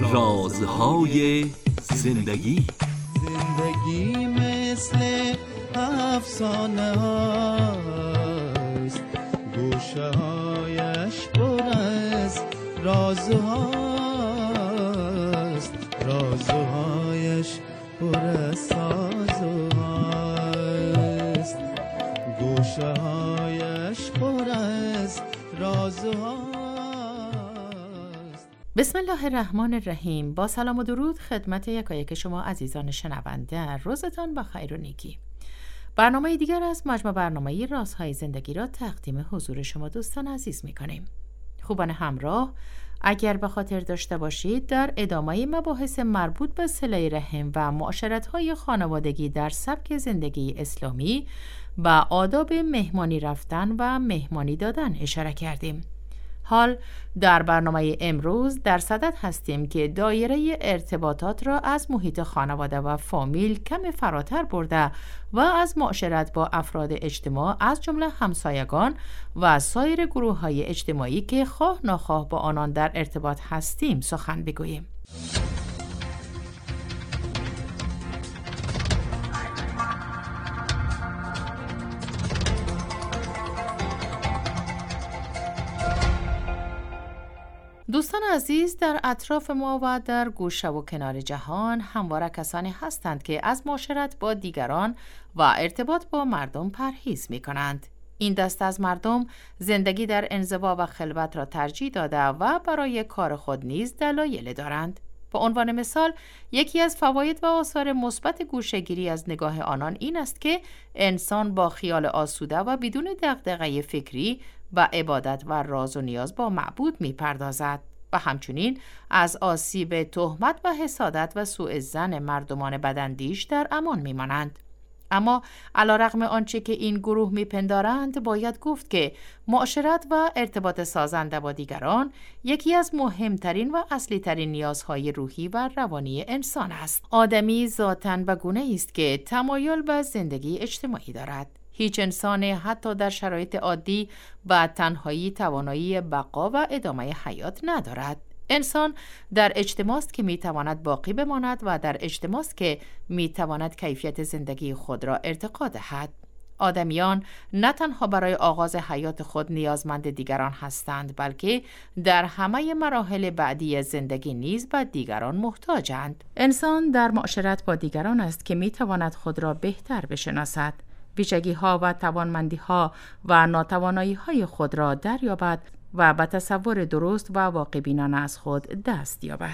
رازهای زندگی. زندگی مثل افسانه هاست، گوشه هایش پر از رازهاست، رازهایش پر از سازهاست، گوشه هایش پر از رازهاست. بسم الله الرحمن الرحیم. با سلام و درود خدمت یکایک شما عزیزان شنونده، روزتان بخیر و نیکی. برنامه دیگر از مجموع برنامه رازهای زندگی را تقدیم حضور شما دوستان عزیز می کنیم. خوبان همراه، اگر به خاطر داشته باشید در ادامه مباحث مربوط به صله رحم و معاشرت‌های خانوادگی در سبک زندگی اسلامی و آداب مهمانی رفتن و مهمانی دادن اشاره کردیم. حال در برنامه امروز در صدد هستیم که دایره ارتباطات را از محیط خانواده و فامیل کمی فراتر برده و از معاشرت با افراد اجتماع از جمله همسایگان و سایر گروه‌های اجتماعی که خواه ناخواه با آنان در ارتباط هستیم سخن بگوییم. دوستان عزیز، در اطراف ما و در گوشه و کنار جهان همواره کسانی هستند که از معاشرت با دیگران و ارتباط با مردم پرهیز می کنند. این دسته از مردم زندگی در انزوا و خلوت را ترجیح داده و برای کار خود نیز دلایل دارند. به عنوان مثال، یکی از فواید و آثار مثبت گوشه‌گیری از نگاه آنان این است که انسان با خیال آسوده و بدون دغدغه فکری و عبادت و راز و نیاز با معبود می‌پردازد و همچنین از آسیب تهمت و حسادت و سوء ظن مردمان بداندیش در امان می‌مانند. اما علیرغم آنچه که این گروه میپندارند، باید گفت که معاشرت و ارتباط سازنده با دیگران یکی از مهمترین و اصلی ترین نیازهای روحی و روانی انسان است. آدمی ذاتاً و گونه‌ای است که تمایل به زندگی اجتماعی دارد. هیچ انسان حتی در شرایط عادی و تنهایی توانایی بقا و ادامه حیات ندارد. انسان در اجتماع است که میتواند باقی بماند و در اجتماع است که میتواند کیفیت زندگی خود را ارتقا دهد. آدمیان نه تنها برای آغاز حیات خود نیازمند دیگران هستند، بلکه در همه مراحل بعدی زندگی نیز به دیگران محتاجند. انسان در معاشرت با دیگران است که میتواند خود را بهتر بشناسد، ویژگی‌ها و توانمندی‌ها و ناتوانایی‌های خود را دریابد و به تصور درست و واقع‌بینانه از خود دست یابد.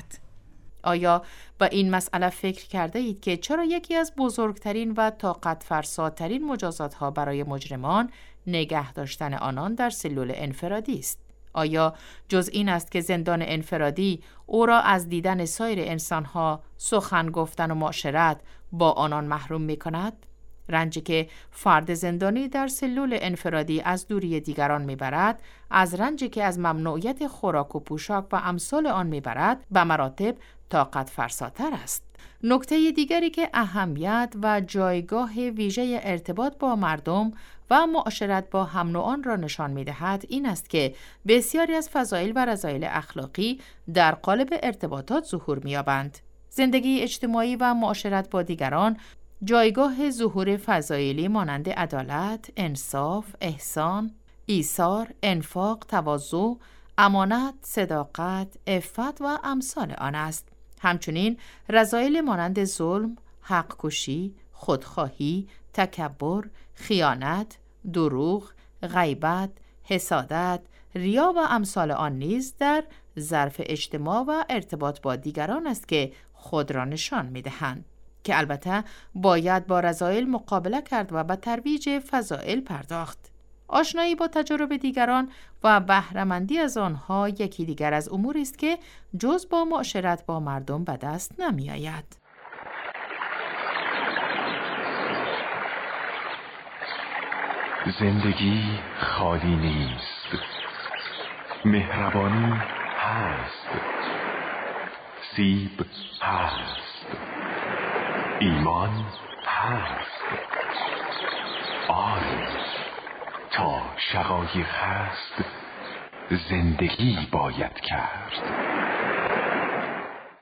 آیا به این مسئله فکر کرده اید که چرا یکی از بزرگترین و طاقت فرساترین مجازات‌ها برای مجرمان نگه داشتن آنان در سلول انفرادی است؟ آیا جز این است که زندان انفرادی او را از دیدن سایر انسان‌ها، سخن گفتن و معاشرت با آنان محروم می‌کند؟ رنجی که فرد زندانی در سلول انفرادی از دوری دیگران میبرد، از رنجی که از ممنوعیت خوراک و پوشاک و امثال آن میبرد، به مراتب طاقت فرساتر است. نکته دیگری که اهمیت و جایگاه ویژه ارتباط با مردم و معاشرت با هم نوعان را نشان میدهد این است که بسیاری از فضایل و رذایل اخلاقی در قالب ارتباطات ظهور می‌یابند. زندگی اجتماعی و معاشرت با دیگران جایگاه ظهور فضایلی مانند عدالت، انصاف، احسان، ایثار، انفاق، تواضع، امانت، صداقت، عفت و امثال آن است. همچنین رذایل مانند ظلم، حق کشی، خودخواهی، تکبر، خیانت، دروغ، غیبت، حسادت، ریا و امثال آن نیز در ظرف اجتماع و ارتباط با دیگران است که خود را نشان می‌دهند، که البته باید با رذایل مقابله کرد و به ترویج فضائل پرداخت. آشنایی با تجارب دیگران و بهره‌مندی از آنها یکی دیگر از اموری است که جز با معاشرت با مردم به دست نمی‌آید. زندگی خالی نیست، مهربانی هست، سیب هست، ایمان هست. آری تا شقایق هست، زندگی باید کرد.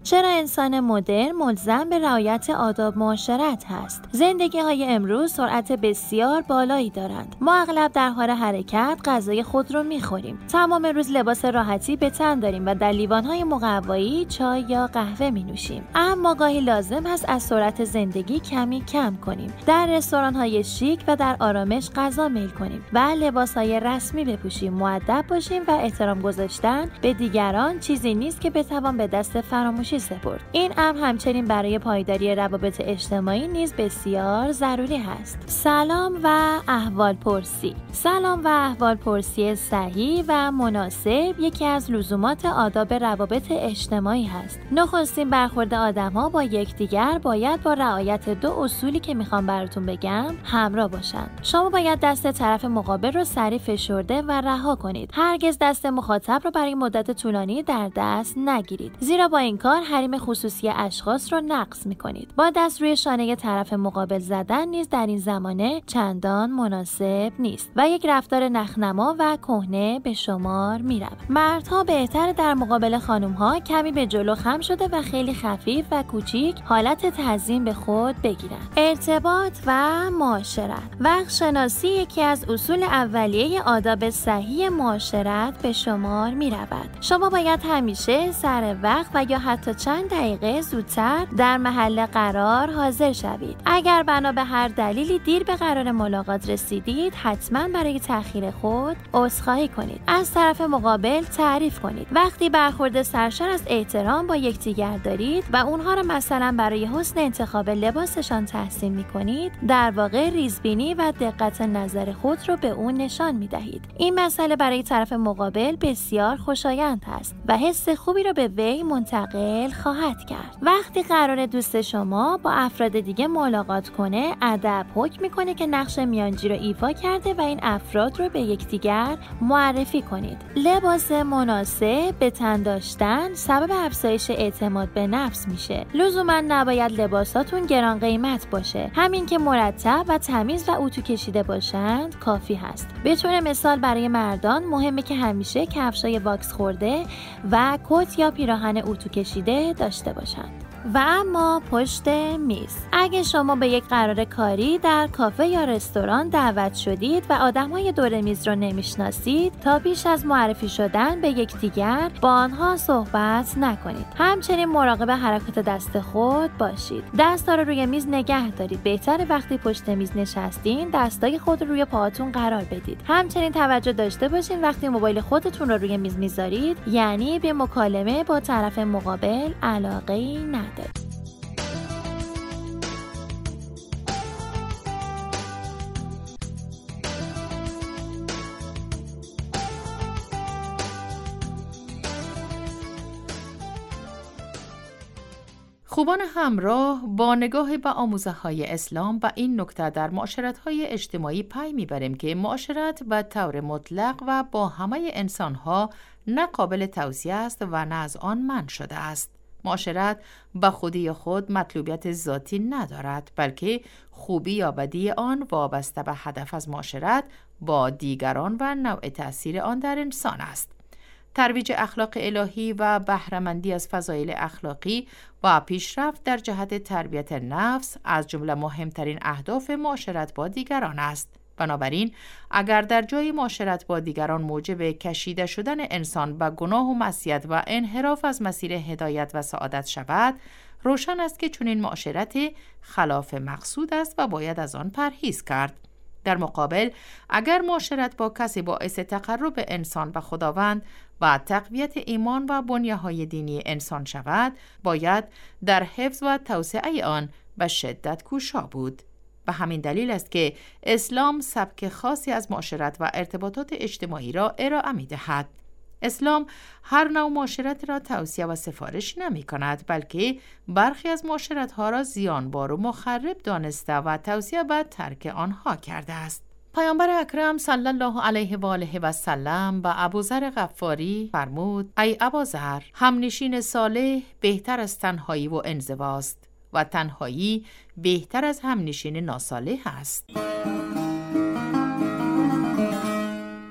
چرا انسان مدرن ملزم به رعایت آداب معاشرت هست؟ زندگی‌های امروز سرعت بسیار بالایی دارند. ما اغلب در حال حرکت غذای خود رو می‌خوریم. تمام روز لباس راحتی به تن داریم و در لیوان‌های مقوایی چای یا قهوه می‌نوشیم. اما گاهی لازم هست از سرعت زندگی کمی کم کنیم. در رستوران‌های شیک و در آرامش غذا میل کنیم و لباس‌های رسمی بپوشیم، مؤدب باشیم و احترام گذاشتن به دیگران چیزی نیست که بتوان به دست فراموشی سپرد. این امر همچنین برای پایداری روابط اجتماعی نیز بسیار ضروری هست. سلام و احوالپرسی. سلام و احوالپرسی صحیح و مناسب یکی از لزومات آداب روابط اجتماعی هست. نخستین برخورد آدم‌ها با یکدیگر باید با رعایت دو اصولی که میخوام براتون بگم همراه باشند. شما باید دست طرف مقابل رو سریع فشرده و رها کنید. هرگز دست مخاطب رو برای مدت طولانی در دست نگیرید، زیرا با این کار حریم خصوصی اشخاص رو نقض میکنید. با دست روی شانه طرف مقابل زدن نیز در این زمانه چندان مناسب نیست و یک رفتار نخنما و کهنه به شمار میرود. مردها بهتر در مقابل خانمها کمی به جلو خم شده و خیلی خفیف و کوچیک حالت تعظیم به خود بگیرند. ارتباط و معاشرت. وقت شناسی یکی از اصول اولیه آداب صحیح معاشرت به شمار می رود. شما باید همیشه سر وقت و یا حتی چند دقیقه زودتر در محل قرار حاضر شوید. اگر بنا به هر دلیلی دیر به قرار ملاقات رسیدید، حتما برای تأخیر خود عذرخواهی کنید. از طرف مقابل تعریف کنید. وقتی برخورد سرشار از احترام با یکدیگر دارید و اونها را مثلا برای حسن انتخاب لباسشان تحسین می کنید، در واقع ریزبینی و دقت نظر خود رو به اون نشان می دهید. این مسئله برای طرف مقابل بسیار خوشایند است و حس خوبی رو به وی منتقل خواهد کرد. وقتی قرار دوست شما با افراد دیگه ملاقات کنه، ادب حکم میکنه که نقش میانجی رو ایفا کرده و این افراد رو به یکدیگر معرفی کنید. لباس مناسب به تن داشتن سبب افزایش اعتماد به نفس میشه. لزوما نباید لباساتون گران قیمت باشه. همین که مرتب و تمیز و اتو کشیده باشند کافی هست. به طور مثال برای مردان مهمه که همیشه کفشای واکس خورده و کت یا پیراهن اتو کشیده داشته باشند. و اما پشت میز. اگه شما به یک قرار کاری در کافه یا رستوران دعوت شدید و آدم‌های دور میز رو نمیشناسید، تا پیش از معرفی شدن به یکدیگر با آنها صحبت نکنید. همچنین مراقب حرکات دست خود باشید. دستا رو روی میز نگه دارید. بهتره وقتی پشت میز نشستین دستای خود رو روی پاهاتون قرار بدید. همچنین توجه داشته باشین وقتی موبایل خودتون رو روی میز میذارید، یعنی به مکالمه با طرف مقابل علاقه‌ای ندارید. خوبان همراه، با نگاه به آموزه‌های اسلام و این نکته در معاشرت‌های اجتماعی پی می‌بریم که معاشرت به طور مطلق و با همه انسان‌ها نه قابل توصیه است و نه از آن منع شده است. معاشرت به خودی خود مطلوبیت ذاتی ندارد، بلکه خوبی یا بدی آن وابسته به هدف از معاشرت با دیگران و نوع تأثیر آن در انسان است. ترویج اخلاق الهی و بهره‌مندی از فضایل اخلاقی و پیشرفت در جهت تربیت نفس از جمله مهمترین اهداف معاشرت با دیگران است. بنابراین اگر در جای معاشرت با دیگران موجب کشیده شدن انسان به گناه و معصیت و انحراف از مسیر هدایت و سعادت شود، روشن است که چنین معاشرت خلاف مقصود است و باید از آن پرهیز کرد. در مقابل اگر معاشرت با کسی باعث تقرب انسان به خداوند و تقویت ایمان و بنیه‌های دینی انسان شود، باید در حفظ و توسعه آن به شدت کوشا بود. به همین دلیل است که اسلام سبک خاصی از معاشرت و ارتباطات اجتماعی را ارائه می‌دهد. اسلام هر نوع معاشرت را توصیه و سفارش نمی کند، بلکه برخی از معاشرت‌ها را زیانبار و مخرب دانسته و توصیه به ترک آنها کرده است. پیامبر اکرم صلی الله علیه و آله و سلم به ابوذر غفاری فرمود: ای ابوذر، همنشین صالح بهتر از تنهایی و انزواست و تنهایی بهتر از همنشین ناصالح است.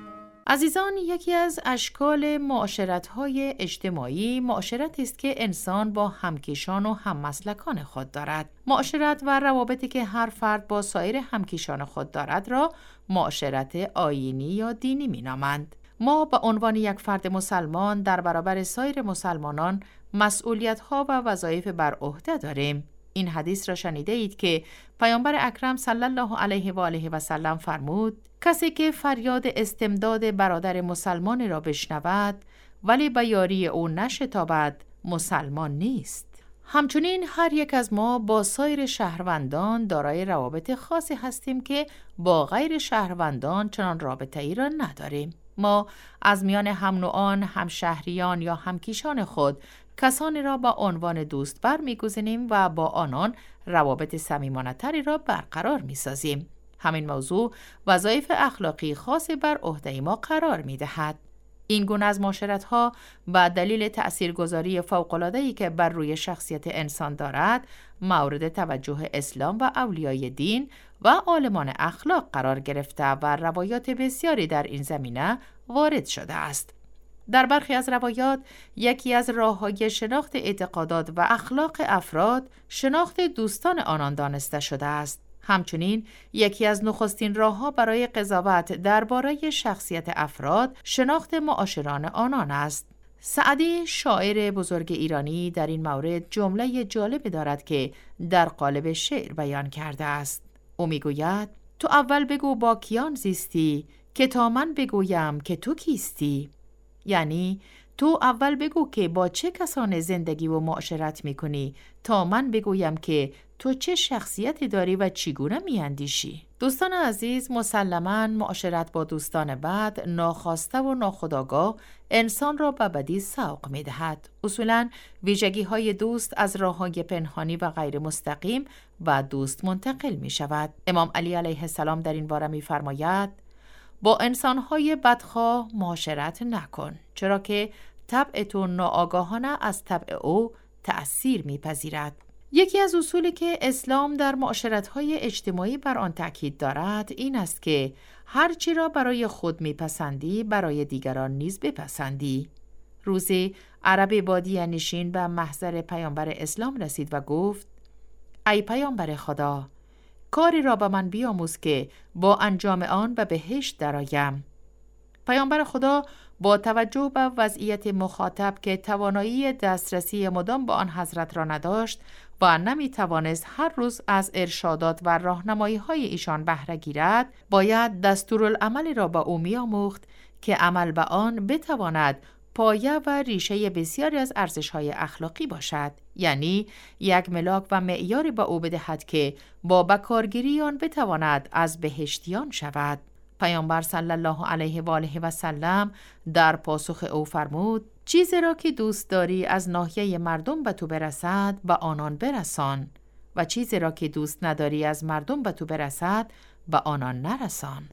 عزیزان، یکی از اشکال معاشرت‌های اجتماعی معاشرتی است که انسان با همکیشان و هممسلکان خود دارد. معاشرت و روابطی که هر فرد با سایر همکیشان خود دارد را معاشرت آیینی یا دینی می‌نامند. ما به عنوان یک فرد مسلمان در برابر سایر مسلمانان مسئولیت‌ها و وظایف بر عهده داریم. این حدیث را شنیده اید که پیامبر اکرم صلی الله علیه و آله و سلم فرمود: کسی که فریاد استمداد برادر مسلمان را بشنود ولی به یاری او نشتابد مسلمان نیست. همچنین هر یک از ما با سایر شهروندان دارای روابط خاصی هستیم که با غیر شهروندان چنان رابطه ای را نداریم. ما از میان هم نوعان، همشهریان یا همکیشان خود کسانی را با عنوان دوست برمی‌گزینیم و با آنان روابط صمیمانه‌تری را برقرار می‌سازیم. همین موضوع وظایف اخلاقی خاصی بر عهده ما قرار می‌دهد. این گونه از معاشرت‌ها به دلیل تأثیرگذاری فوق‌العاده‌ای که بر روی شخصیت انسان دارد، مورد توجه اسلام و اولیای دین و عالمان اخلاق قرار گرفته و روایات بسیاری در این زمینه وارد شده است. در برخی از روایات یکی از راه‌های شناخت اعتقادات و اخلاق افراد شناخت دوستان آنان دانسته شده است. همچنین یکی از نخستین راه‌ها برای قضاوت درباره شخصیت افراد شناخت معاشران آنان است. سعدی شاعر بزرگ ایرانی در این مورد جمله جالبی دارد که در قالب شعر بیان کرده است. او میگوید: تو اول بگو با کیان زیستی که تا من بگویم که تو کیستی. یعنی تو اول بگو که با چه کسان زندگی و معاشرت میکنی تا من بگویم که تو چه شخصیتی داری و چگونه میاندیشی. دوستان عزیز، مسلماً معاشرت با دوستان بد ناخواسته و ناخودآگاه انسان را به بدی سوق میدهد. اصولاً ویژگی‌های دوست از راه‌های پنهانی و غیر مستقیم و دوست منتقل می شود. امام علی علیه السلام در این باره می‌فرماید: با انسان‌های بدخواه معاشرت نکن، چرا که طبع تو ناآگاهانه از طبع او تأثیر می‌پذیرد. یکی از اصولی که اسلام در معاشرت‌های اجتماعی بر آن تأکید دارد این است که هر چی را برای خود می‌پسندی برای دیگران نیز بپسندی. روزی عرب بادیه نشین به محضر پیامبر اسلام رسید و گفت: ای پیامبر خدا، کاری را به من بیاموز که با انجام آن به بهشت درآیم. پیامبر خدا با توجه به وضعیت مخاطب که توانایی دسترسی مدام به آن حضرت را نداشت و نمی توانست هر روز از ارشادات و راهنمایی‌های ایشان بهره گیرد، باید دستورالعملی را به او می‌آموخت که عمل به آن بتواند پایه و ریشه بسیاری از ارزش‌های اخلاقی باشد، یعنی یک ملاک و معیاری به او بدهد که با بکارگیری آن بتواند از بهشتیان شود. پیامبر صلی الله علیه و آله و سلم در پاسخ او فرمود: چیزی را که دوست داری از ناحیه مردم به تو برسد به آنان برسان و چیزی را که دوست نداری از مردم به تو برسد به آنان نرسان.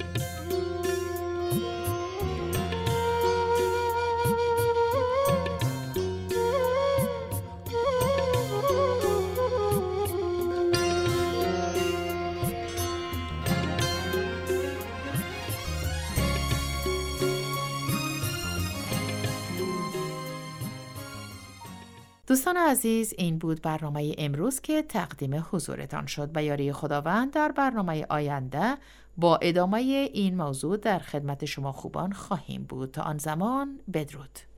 دوستان عزیز، این بود برنامه امروز که تقدیم حضورتان شد. به یاری خداوند در برنامه آینده با ادامه این موضوع در خدمت شما خوبان خواهیم بود. تا آن زمان بدرود.